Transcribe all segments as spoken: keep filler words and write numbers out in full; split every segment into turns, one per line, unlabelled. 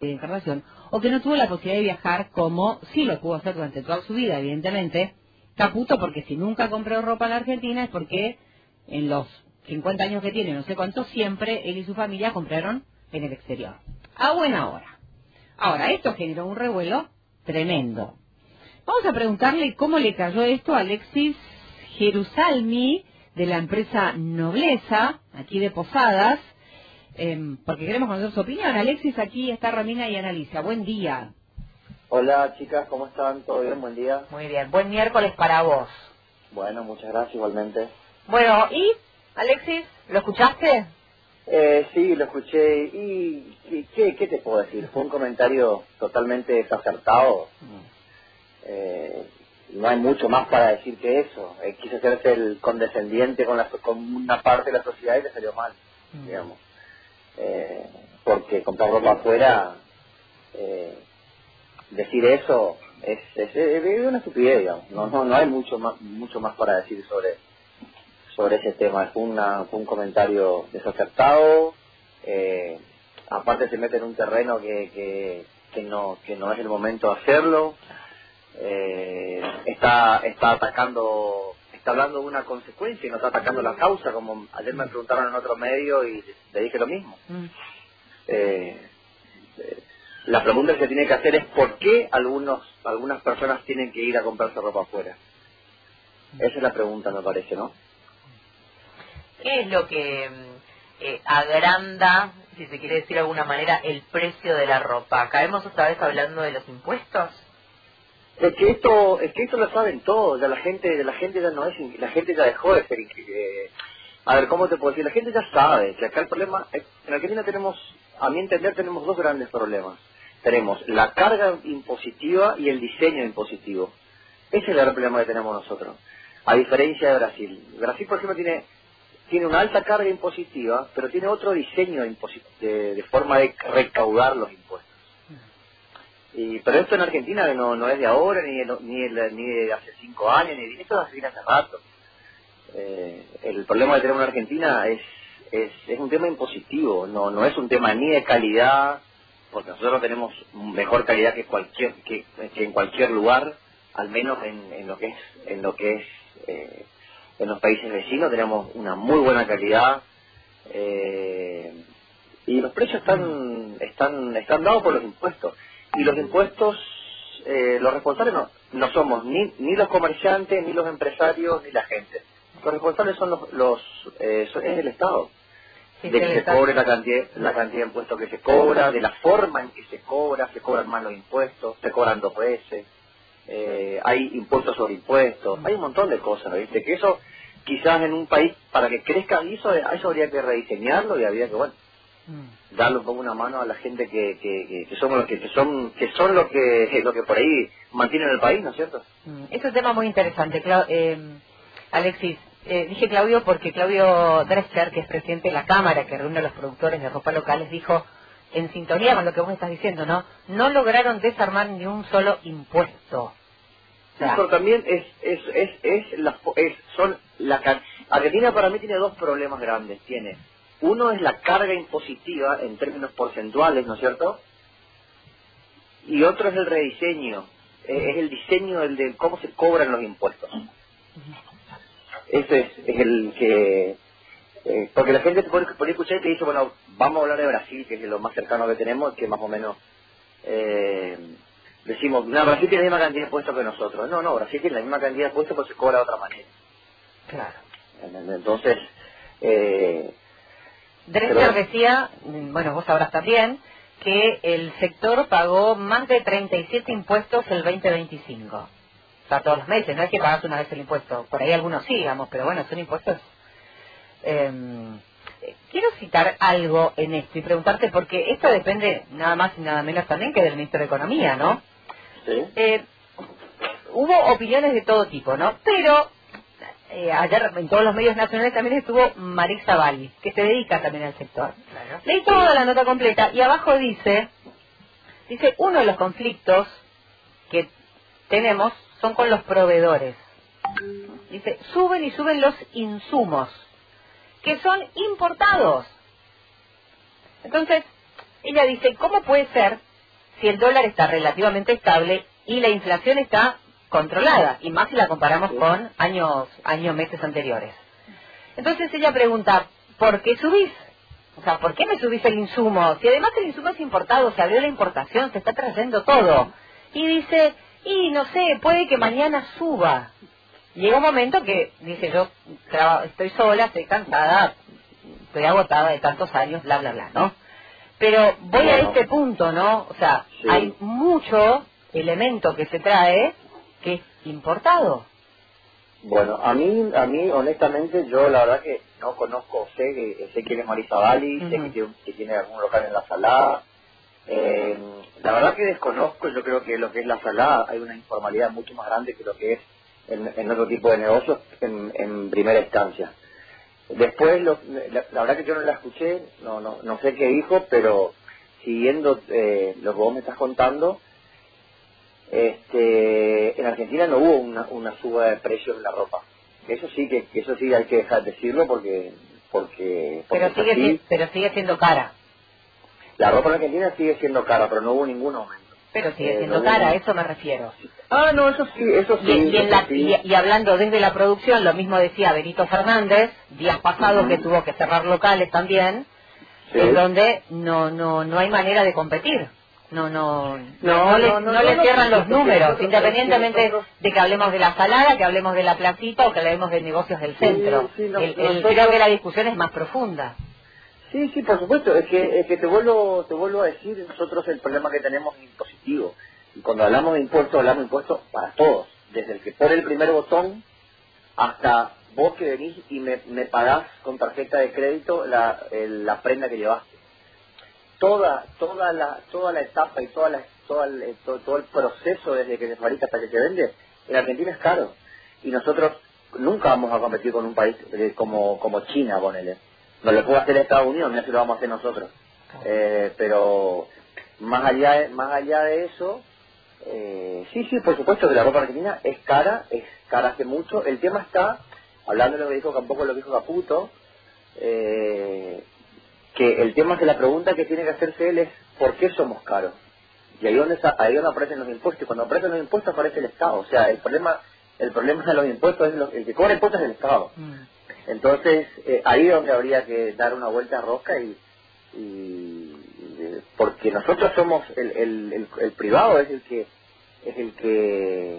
de encarnación, o que no tuvo la posibilidad de viajar como sí lo pudo hacer durante toda su vida, evidentemente, Caputo, porque si nunca compró ropa en la Argentina es porque en los cincuenta años que tiene, no sé cuánto, siempre él y su familia compraron en el exterior. A buena hora. Ahora, esto generó un revuelo tremendo. Vamos a preguntarle cómo le cayó esto a Alexis Jerusalmi, de la empresa Nobleza, aquí de Posadas, eh, porque queremos conocer su opinión. Alexis, aquí está Romina y Analicia. Buen día.
Hola chicas, ¿cómo están? ¿Todo bien? Buen día.
Muy bien, buen miércoles para vos.
Bueno, muchas gracias igualmente.
Bueno, ¿y Alexis, lo escuchaste?
Eh, sí, lo escuché y ¿qué, qué, qué te puedo decir? Fue un comentario totalmente desacertado. Eh, no hay mucho más para decir que eso. Eh, quise hacerse el condescendiente con, la, con una parte de la sociedad y le salió mal, mm. digamos. Eh, porque comprar ropa afuera, eh, decir eso es, es, es, es una estupidez, digamos. No, no, no hay mucho más, mucho más para decir sobre sobre ese tema. Fue, una, fue un comentario desacertado. Eh, aparte se mete en un terreno que, que, que no que no es el momento de hacerlo. Eh, está está atacando, está hablando de una consecuencia y no está atacando la causa, como ayer me preguntaron en otro medio y le dije lo mismo. Eh, eh, la pregunta que se tiene que hacer es ¿por qué algunos algunas personas tienen que ir a comprarse ropa afuera? Esa es la pregunta, me parece, ¿no?
¿Qué es lo que eh, agranda, si se quiere decir de alguna manera, el precio de la ropa? Caemos otra vez hablando de los impuestos.
Es que esto, es que esto lo saben todos, ya la gente, la gente ya no es, la gente ya dejó de ser, eh, a ver, ¿cómo te puedo decir? La gente ya sabe que acá el problema, en Argentina tenemos, a mi entender, tenemos dos grandes problemas. Tenemos la carga impositiva y el diseño impositivo. Ese es el gran problema que tenemos nosotros, a diferencia de Brasil. Brasil, por ejemplo, tiene, tiene una alta carga impositiva, pero tiene otro diseño de, de forma de recaudar los impuestos. Y, pero esto en Argentina no, no es de ahora, ni de, ni, de, ni de hace cinco años, ni de esto hace hace rato. Eh, el problema de tener una Argentina es, es, es un tema impositivo, no, no es un tema ni de calidad, porque nosotros tenemos mejor calidad que cualquier que, que en cualquier lugar, al menos en, en lo que es en lo que es eh, en los países vecinos tenemos una muy buena calidad. Eh, y los precios están están están dados por los impuestos. Y los impuestos, eh, los responsables no, no somos ni ni los comerciantes, ni los empresarios, ni la gente. Los responsables son los, los eh, son, es el Estado. Sí, de que se cobre la cantidad, la cantidad de impuestos que se cobra, de la forma en que se cobra, se cobran mal los impuestos, se cobran dos veces, eh, hay impuestos sobre impuestos, hay un montón de cosas, ¿viste? Que eso, quizás en un país, para que crezca eso, eso habría que rediseñarlo y habría que, bueno, darle un poco una mano a la gente que que, que, que somos los que, que son que son lo que lo que por ahí mantienen el país, ¿no es cierto?
Es un tema muy interesante, Cla eh, Alexis. Eh, dije Claudio porque Claudio Drescher, que es presidente de la Cámara que reúne a los productores de ropa locales, dijo, en sintonía con lo que vos estás diciendo, ¿no? No lograron desarmar ni un solo impuesto. O sea,
pero también es es es es, la, es son la Argentina para mí tiene dos problemas grandes. Tiene uno es la carga impositiva en términos porcentuales, ¿no es cierto? Y otro es el rediseño, eh, es el diseño del de cómo se cobran los impuestos. Ese es, es el que... Eh, porque la gente te puede, puede escuchar y te dice, bueno, vamos a hablar de Brasil, que es lo más cercano que tenemos, que más o menos eh, decimos, no, Brasil tiene la misma cantidad de impuestos que nosotros. No, no, Brasil tiene la misma cantidad de impuestos, pero se cobra de otra manera.
Claro.
Entonces... Eh,
Drescher decía, bueno, vos sabrás también, que el sector pagó más de treinta y siete impuestos el veinte veinticinco. O sea, todos los meses, no es que pagas una vez el impuesto. Por ahí algunos sí, digamos, pero bueno, son impuestos. Eh, quiero citar algo en esto y preguntarte, porque esto depende nada más y nada menos también que del Ministro de Economía, ¿no?
Sí.
Eh, hubo opiniones de todo tipo, ¿no? Pero... Eh, ayer en todos los medios nacionales también estuvo Marisa Valli, que se dedica también al sector. Claro. Leí toda la nota completa y abajo dice, dice, uno de los conflictos que tenemos son con los proveedores. Dice, suben y suben los insumos, que son importados. Entonces, ella dice, ¿cómo puede ser si el dólar está relativamente estable y la inflación está controlada, y más si la comparamos sí. con años, años, meses anteriores. Entonces ella pregunta, ¿por qué subís? O sea, ¿por qué me subís el insumo? Si además el insumo es importado, se abrió la importación, se está trayendo todo. Y dice, y no sé, puede que mañana suba. Llega un momento que, dice, yo estoy sola, estoy cansada, estoy agotada de tantos años, bla, bla, bla, ¿no? Pero voy bueno. a este punto, ¿no? O sea, sí. hay mucho elemento que se trae que es importado.
Bueno, a mí, a mí honestamente, yo la verdad que no conozco, sé que sé quién es Marisa Bali, uh-huh. sé que tiene, que tiene algún local en La Salada. Eh, la verdad que desconozco, yo creo que lo que es La Salada hay una informalidad mucho más grande que lo que es en, en otro tipo de negocios en, en primera instancia. Después, lo, la, la verdad que yo no la escuché, no no no sé qué dijo, pero siguiendo eh, lo que vos me estás contando, este en Argentina no hubo una, una suba de precios en la ropa. Eso sí que eso sí hay que dejar de decirlo porque porque, porque
pero sigue así, pero sigue siendo cara.
La ropa en Argentina sigue siendo cara, pero no hubo ningún aumento.
Pero sigue siendo eh, no cara, a eso me refiero.
Ah, no, eso sí, eso sí.
Y, y, en
eso
la,
sí.
y, y hablando desde la producción, lo mismo decía Benito Fernández, días pasados uh-huh. que tuvo que cerrar locales también, sí. en donde no no no hay manera de competir. No no no, no, no, le, no, no, no le cierran no, los números, nosotros, independientemente nosotros, de que hablemos de La Salada, que hablemos de la placita o que hablemos de negocios del centro. Sí, sí, no, el, el, nosotros, creo que la discusión es más profunda.
Sí, sí, por supuesto. Es que, es que te vuelvo te vuelvo a decir, nosotros el problema que tenemos es impositivo. Y cuando hablamos de impuestos, hablamos de impuestos para todos. Desde el que pone el primer botón hasta vos que venís y me, me pagás con tarjeta de crédito la, el, la prenda que llevaste. Toda toda la toda la etapa y toda la, toda el, todo, todo el proceso desde que se fabrica hasta que se vende, en Argentina es caro. Y nosotros nunca vamos a competir con un país como, como China, ponele. No lo puede hacer Estados Unidos, no es que lo vamos a hacer nosotros. Eh, pero más allá de, más allá de eso, eh, sí, sí, por supuesto que la ropa argentina es cara, es cara hace mucho. El tema está, hablando de lo que dijo tampoco lo que dijo Caputo, eh, que el tema es que la pregunta que tiene que hacerse él es ¿por qué somos caros? Y ahí donde ahí donde aparecen los impuestos, y cuando aparecen los impuestos aparece el Estado. O sea, el problema el problema de los impuestos es lo, el que cobra impuestos es el Estado. Mm. Entonces, eh, ahí es donde habría que dar una vuelta a rosca y, y eh, porque nosotros somos el, el, el, el privado es el que es el que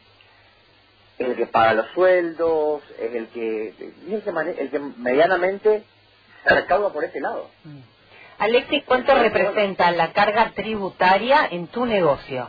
es el que paga los sueldos, es el que es el que, mane- el que medianamente se recauda por ese lado.
Mm. Alexis, ¿cuánto Entonces, representa la carga tributaria en tu negocio?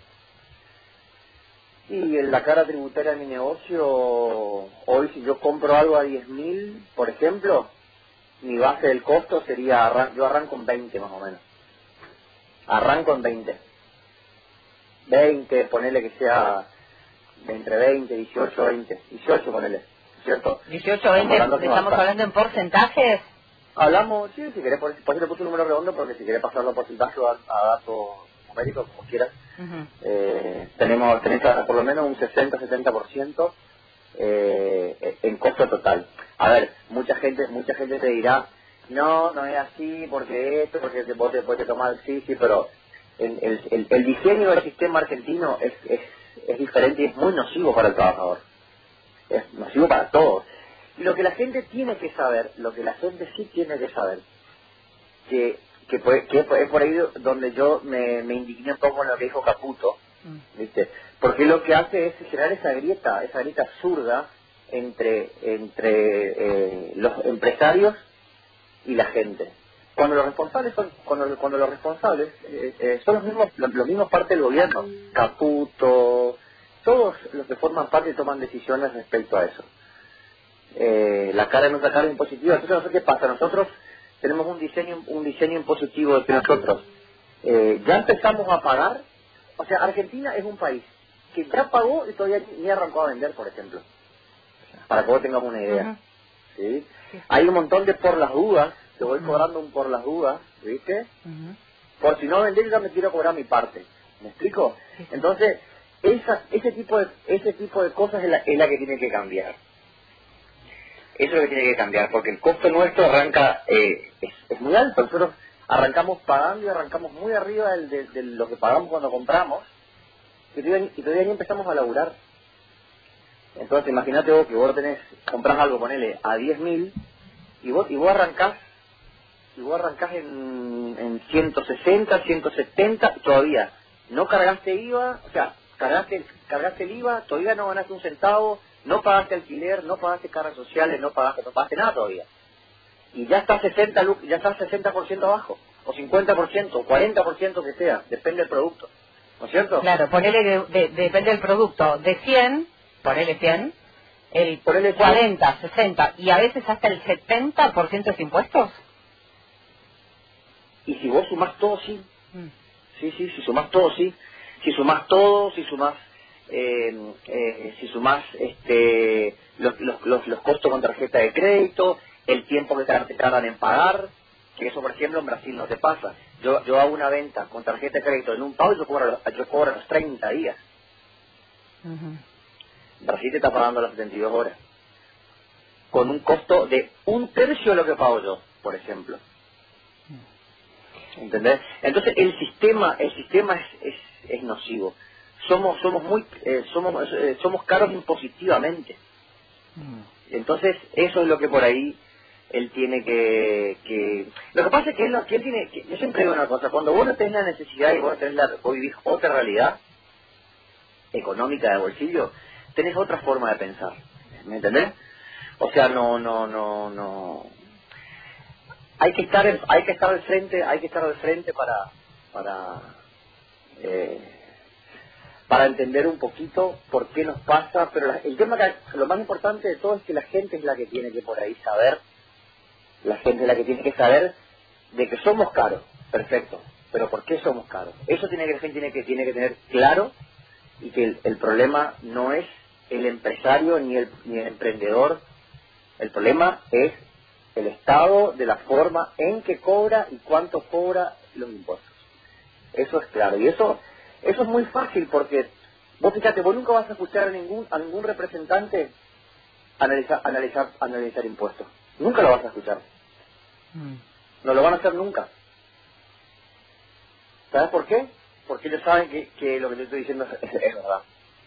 Y la carga tributaria de mi negocio, hoy si yo compro algo a diez mil, por ejemplo, mi base del costo sería, yo arranco en veinte más o menos. Arranco en veinte. veinte, ponele que sea de entre veinte, dieciocho, veinte. dieciocho ponele, ¿cierto?
dieciocho, veinte, estamos hablando, ¿estamos hablando en porcentajes?
Hablamos, sí, si querés, por, por eso le puse un número redondo, porque si querés pasarlo a porcentaje a, a datos numéricos, como quieras. Uh-huh. eh, tenemos, tenemos por lo menos un sesenta a setenta por ciento eh, en costo total. A ver, mucha gente mucha gente te dirá, no, no es así, porque esto, porque te, vos te puedes tomar, sí, sí, pero el, el, el, el diseño del sistema argentino es, es, es diferente y es muy nocivo para el trabajador. Es nocivo para todos. Y lo que la gente tiene que saber, lo que la gente sí tiene que saber, que que, fue, que es por ahí donde yo me, me indigné un poco en lo que dijo Caputo, ¿viste? Porque lo que hace es generar esa grieta, esa grieta absurda entre entre eh, los empresarios y la gente. Cuando los responsables son cuando cuando los responsables eh, eh, son los mismos los, los mismos parte del gobierno, Caputo, todos los que forman parte y toman decisiones respecto a eso. Eh, la cara de nuestra carga impositiva. Entonces, no sé qué pasa. Nosotros tenemos un diseño un diseño impositivo de que nosotros eh, ya empezamos a pagar. O sea, Argentina es un país que ya pagó y todavía ni arrancó a vender, por ejemplo, para que vos tengamos una idea. Uh-huh. ¿Sí? Sí. Hay un montón de por las dudas, te voy uh-huh. cobrando un por las dudas, ¿viste? Uh-huh. Por si no vender, ya me quiero cobrar mi parte. ¿Me explico? Sí. Entonces, esa, ese tipo de ese tipo de cosas es la, es la que tiene que cambiar. Eso es lo que tiene que cambiar, porque el costo nuestro arranca, eh, es, es muy alto. Nosotros arrancamos pagando y arrancamos muy arriba del, de, de lo que pagamos cuando compramos, y todavía, y todavía ni empezamos a laburar. Entonces imagínate vos que vos tenés, comprás algo, ponele, a diez mil, y vos, y vos arrancás, y vos arrancás en, en ciento sesenta, ciento setenta, todavía no cargaste I V A, o sea, cargaste, cargaste el I V A, todavía no ganaste un centavo, no pagaste alquiler, no pagaste cargas sociales, no pagaste, no pagaste nada todavía. Y ya está sesenta, ya está sesenta por ciento abajo, o cincuenta por ciento, o cuarenta por ciento que sea, depende del producto, ¿no es cierto?
Claro, ponele que de, de, depende del producto, de cien, ponele cien, el
ponele
cuarenta, sesenta y a veces hasta el setenta por ciento de impuestos.
Y si vos sumás todo, sí.
Mm.
Sí, sí, si sumás todo, sí. Si sumás todo, si sumás, eh, eh, si sumás este, los, los, los, los costos con tarjeta de crédito, el tiempo que te tardan en pagar, que eso, por ejemplo, en Brasil no te pasa. Yo yo hago una venta con tarjeta de crédito en un pago y yo cobro, yo cobro los treinta días.
Uh-huh.
Brasil te está pagando las setenta y dos horas. Con un costo de un tercio de lo que pago yo, por ejemplo. ¿Entendés? Entonces el sistema el sistema es es, es nocivo. Somos somos muy eh, somos eh, somos caros impositivamente. Entonces eso es lo que por ahí él tiene que, que... Lo que pasa es que él, que él tiene... Que, yo siempre digo una cosa, cuando vos no tenés la necesidad y vos, tenés la, vos vivís otra realidad económica de bolsillo, tenés otra forma de pensar, ¿me entendés? O sea, no, no, no, no... Hay que estar, en, hay que estar al frente, hay que estar al frente para, para, eh, para entender un poquito por qué nos pasa, pero la, el tema que, lo más importante de todo es que la gente es la que tiene que por ahí saber, la gente es la que tiene que saber de que somos caros, perfecto, pero ¿por qué somos caros? Eso tiene que la gente tiene que tiene que tener claro, y que el, el problema no es el empresario ni el ni el emprendedor, el problema es el Estado, de la forma en que cobra y cuánto cobra los impuestos. Eso es claro, y eso eso es muy fácil, porque vos fíjate, vos nunca vas a escuchar a ningún a ningún representante analizar analizar analizar impuestos, nunca lo vas a escuchar, mm. no lo van a hacer nunca. ¿Sabes por qué? Porque ellos saben que, que lo que te estoy diciendo es, es verdad.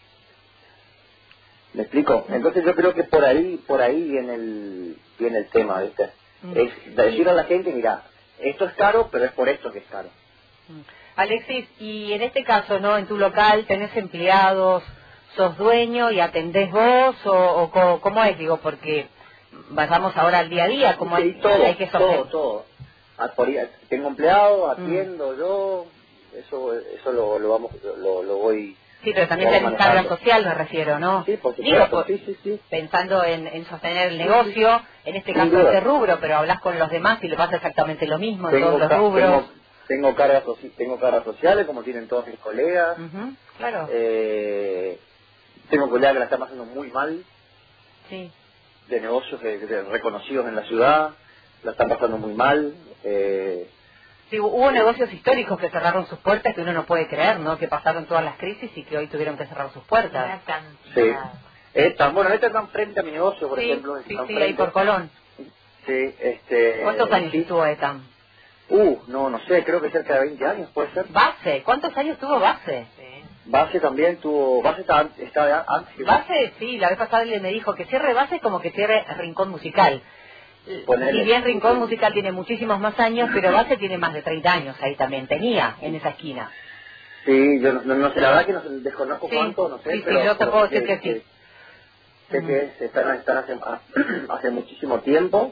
¿Me explico? Entonces yo creo que por ahí por ahí viene el viene el tema, ¿viste? Mm. Es decir a la gente, mira, esto es caro, pero es por esto que es caro.
Mm. Alexis, y en este caso, ¿no? En tu local tenés empleados, sos dueño y atendés vos, o, o cómo es, digo, porque vayamos ahora al día a día, ¿cómo
sí,
hay,
todo,
hay que sostener?
todo, todo. Tengo empleados, atiendo mm. yo, eso eso lo, lo vamos lo, lo voy...
Sí, pero también tenés carga social, me refiero, ¿no?
Sí, por
Digo,
supuesto,
por,
sí, sí, sí.
Pensando en, en sostener el negocio, sí, en este
Sin
caso
duda.
este rubro, pero hablas con los demás y le pasa exactamente lo mismo en
tengo
todos los
ca-
rubros.
Tengo, tengo, cargas, tengo cargas sociales, como tienen todos mis colegas.
Uh-huh, claro.
Eh, tengo colegas que la están pasando muy mal.
Sí.
De negocios de, de reconocidos en la ciudad, la están pasando muy mal. Eh,
Sí, hubo negocios históricos que cerraron sus puertas que uno no puede creer, ¿no? Que pasaron todas las crisis y que hoy tuvieron que cerrar sus puertas.
Sí. Están, bueno, estas están frente a mi negocio, por
sí,
ejemplo.
Sí,
están
sí,
frente.
ahí por Colón.
Sí, este...
¿Cuántos años
sí.
estuvo ETAM?
Uh, no, no sé, creo que cerca de veinte años, ¿puede ser?
Base, ¿cuántos años tuvo Base? Sí.
Base también tuvo... Base está, está antes.
Base, sí, la vez pasada él me dijo que cierre Base como que cierre Rincón Musical.
Ponele.
Si bien Rincón Musical tiene muchísimos más años, pero Base tiene más de treinta años ahí también, tenía en esa esquina.
Sí, yo no, no, no sé, la verdad que no desconozco
sí,
cuánto, no sé,
sí,
pero...
Sí, yo te puedo decir que,
que
sí.
Sé mm. que están, están hace, hace muchísimo tiempo,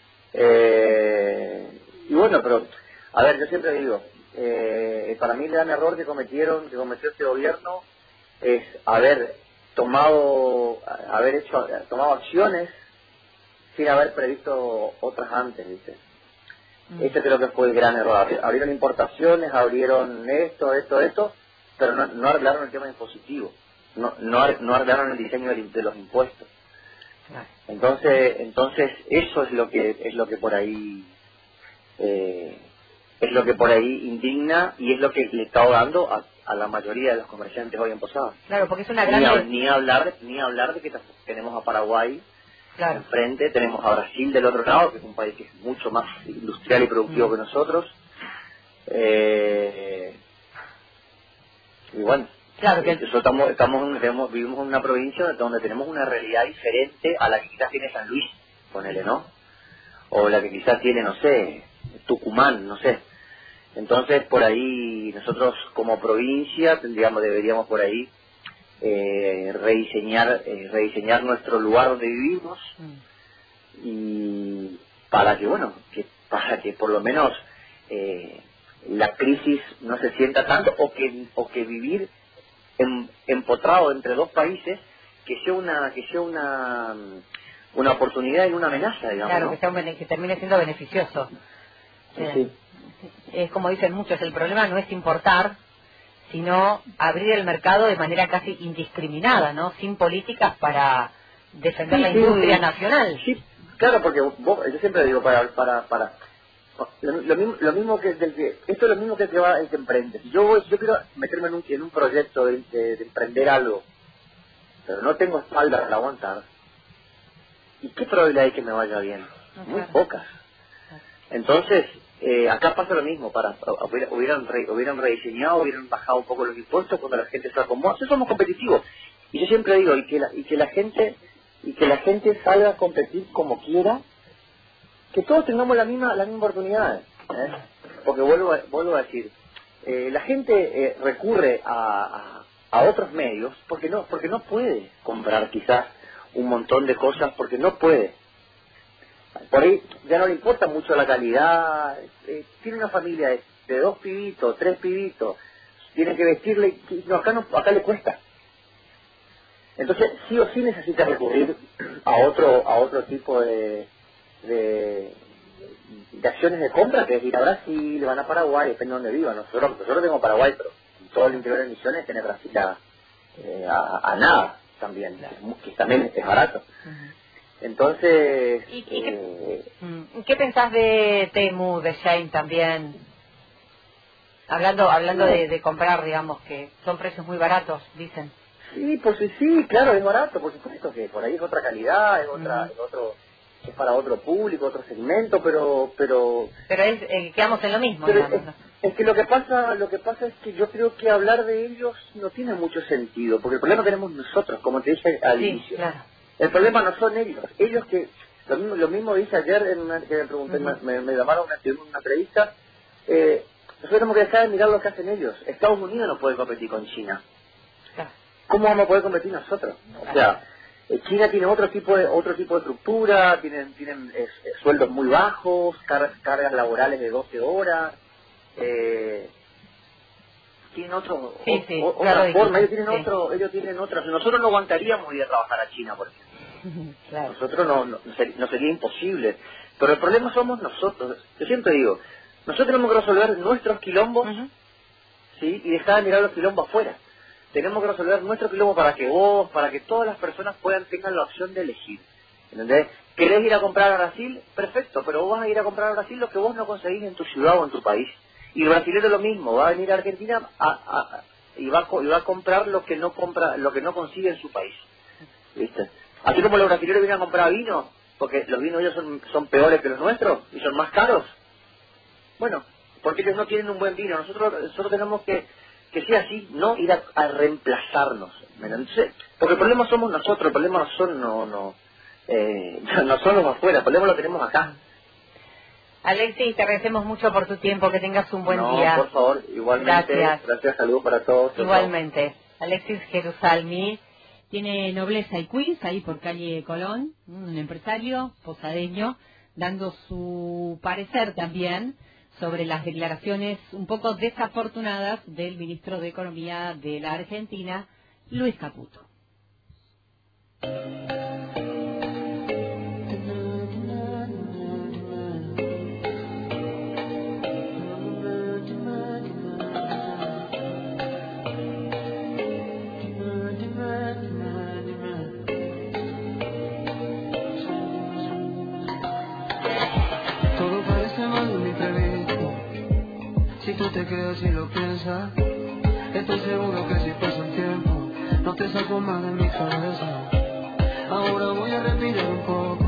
eh, y bueno, pero, a ver, yo siempre digo, eh, para mí el gran error que cometieron, que cometió este gobierno, es haber tomado, haber hecho, tomado acciones sin haber previsto otras antes, ¿viste? Mm. Ese creo que fue el gran error. Abrieron importaciones, abrieron esto, esto, esto, pero no, no arreglaron el tema impositivo, no, no, no arreglaron el diseño de, de los impuestos. Entonces, entonces eso es lo que es lo que por ahí eh, es lo que por ahí indigna y es lo que le está ahogando a, a la mayoría de los comerciantes hoy en Posadas.
Claro, porque es una gran...
Ni, ni hablar ni hablar de que tenemos a Paraguay. Claro. Enfrente, tenemos a Brasil del otro lado, que es un país que es mucho más industrial y productivo mm. que nosotros. Eh, y bueno,
claro que
nosotros estamos, estamos, tenemos, vivimos en una provincia donde tenemos una realidad diferente a la que quizás tiene San Luis, ponele, ¿no? O la que quizás tiene, no sé, Tucumán, no sé. Entonces, por ahí, nosotros como provincia, digamos, deberíamos por ahí eh, rediseñar eh, rediseñar nuestro lugar donde vivimos, y para que, bueno, que para que por lo menos eh, la crisis no se sienta tanto, o que o que vivir en, empotrado entre dos países que sea una que sea una una oportunidad y una amenaza, digamos.
Claro,
¿no?
que, sea un bene- que termine siendo beneficioso.
Sí,
Eh,
sí.
Es como dicen muchos, el problema no es importar, sino abrir el mercado de manera casi indiscriminada, ¿no? Sin políticas para defender
Sí,
la
sí,
industria
sí.
nacional.
Sí, claro, porque vos, yo siempre digo, para para para lo, lo mismo lo mismo que del que esto es lo mismo que el que va el que emprende. Si yo voy, si yo quiero meterme en un en un proyecto de, de, de emprender algo, pero no tengo espalda para aguantar, ¿y qué probabilidad hay que me vaya bien?
No,
Muy
claro.
pocas. Entonces, eh, acá pasa lo mismo, para hubiera- hubieran re- hubieran rediseñado, hubieran bajado un poco los impuestos cuando la gente se acomoda. Nosotros somos competitivos. Y yo siempre digo, y que la, y que la gente y que la gente salga a competir como quiera, que todos tengamos la misma la misma oportunidad. ¿eh? Porque vuelvo a, vuelvo a decir, eh, la gente eh, recurre a, a, a otros medios porque no porque no puede comprar quizás un montón de cosas, porque no puede. Por ahí ya no le importa mucho la calidad, eh, tiene una familia de, de dos pibitos, tres pibitos, tiene que vestirle, y no, acá, no, acá le cuesta. Entonces sí o sí necesita recurrir a otro a otro tipo de, de, de acciones de compra, que es ir a Brasil, van a Paraguay, depende de donde vivan. Nosotros, nosotros tenemos Paraguay, pero todo el interior de Misiones tiene Brasil a, eh, a, a nada también, que también es barato. Entonces,
¿Y, y qué,
eh,
mm, ¿qué pensás de Temu, de Shein también? Hablando hablando de, de comprar, digamos, que son precios muy baratos, dicen.
sí, pues sí, sí, claro, es barato, por supuesto que por ahí es otra calidad, es otra,
Ujú.
es otro, es para otro público, otro segmento, pero, pero,
Pero es, eh, quedamos en lo mismo,
pero
digamos,
es,
¿no?
es que lo que pasa, lo que pasa es que yo creo que hablar de ellos no tiene mucho sentido, porque el problema tenemos nosotros, como te dije al
Sí,
inicio.
claro.
El problema no son ellos, ellos que lo mismo, lo mismo dije ayer en una, que me pregunté,
Ujú.
me, me llamaron a una, una entrevista. eh, nosotros tenemos que dejar de mirar lo que hacen ellos. Estados Unidos no puede competir con China.
Claro.
¿Cómo vamos a poder competir nosotros? O sea, eh, China tiene otro tipo de otro tipo de estructura, tienen tienen eh, eh, sueldos muy bajos, car- cargas laborales de doce horas, eh, tienen otro
Sí,
o-
sí,
o-
ya lo
otra
dijiste,
forma, ellos tienen
sí.
otro, ellos tienen otra. Nosotros no aguantaríamos ir a trabajar a China, por ejemplo.
Claro.
Nosotros no, no, ser- no sería imposible. Pero el problema somos nosotros. Yo siempre digo, nosotros tenemos que resolver nuestros quilombos,
Ujú.
¿sí? Y dejar de mirar los quilombos afuera. Tenemos que resolver nuestro quilombo para que vos, para que todas las personas puedan, tengan la opción de elegir. ¿Entendés? ¿Querés ir a comprar a Brasil? Perfecto, pero vos vas a ir a comprar a Brasil lo que vos no conseguís en tu ciudad o en tu país. Y el brasilero lo mismo, va a venir a Argentina a, a- a- y, va a, co- y va a comprar lo que no compra, lo que no consigue en su país. ¿Viste? Así como los brasileños vienen a comprar vino, porque los vinos ellos son, son peores que los nuestros y son más caros. Bueno, porque ellos no tienen un buen vino. Nosotros nosotros tenemos que que sea así, no ir a, a reemplazarnos. ¿Me entiendes? Porque el problema somos nosotros, el problema no son no no eh, no son los afuera, el problema lo tenemos acá.
Alexis, te agradecemos mucho por tu tiempo, que tengas un buen
no,
día.
por favor, igualmente,
Gracias.
gracias, saludos para todos. Chau, chau.
Igualmente. Alexis Jerusalmi.
Tiene Nobleza y Queens, ahí por calle Colón, un empresario posadeño, dando su parecer también sobre las declaraciones un poco desafortunadas del ministro de Economía de la Argentina, Luis Caputo.
Todo parece más de un imprevisto. Si tú te quedas y lo piensas, estoy seguro que si pasa el tiempo, no te saco más de mi cabeza. Ahora voy a respirar un poco,